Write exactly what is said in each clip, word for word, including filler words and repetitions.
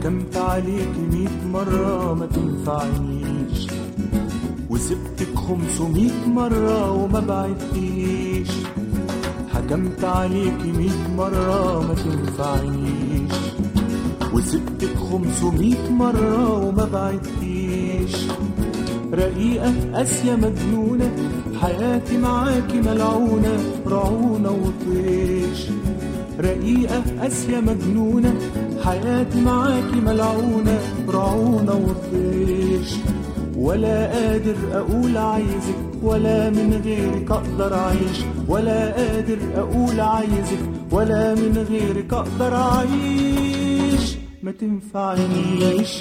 حكمت عليك ميت مرة ما تنفعنيش، وسبتك خمسميت مرة وما بعدتيش. حكمت عليك ميت مرة ما تنفعنيش، وسبتك خمسميت مرة وما بعدتيش. رقيقة قاسية مجنونة، حياتي معاكي ملعونة، رعونة وطيش. رقيقة قاسية مجنونة، حياتي معاكي ملعونة، رعونة وطيش. ولا قادر أقول عايزك، ولا من غيرك أقدر أعيش. ولا قادر أقول عايزك، ولا من غيرك أقدر أعيش. ما تنفعنيش.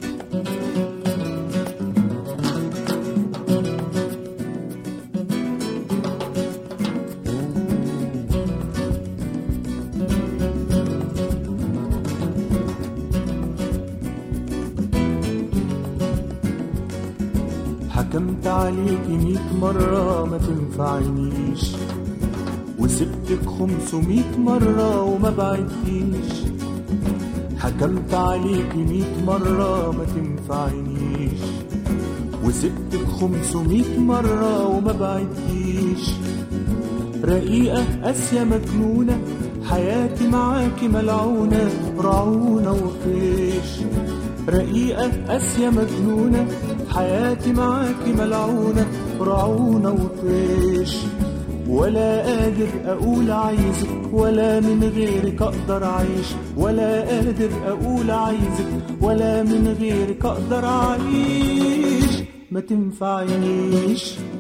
حكمت عليك ميت مرة ما تنفعنيش، وسبتك خمسميت مرة وما بعدتيش. حكمت عليك ميت مرة ما تنفعنيش، وسبتك خمسميت مرة وما بعدتيش. رقيقة قاسية مجنونة، حياتي معاكي ملعونة، رعونة وطيش. رقيقة قاسية مجنونة، حياتي معاكي ملعونة، رعونة وطيش. ولا قادر أقول عايزك، ولا من غيرك أقدر أعيش. ولا قادر أقول عايزك، ولا من غيرك أقدر أعيش. ما تنفعنيش.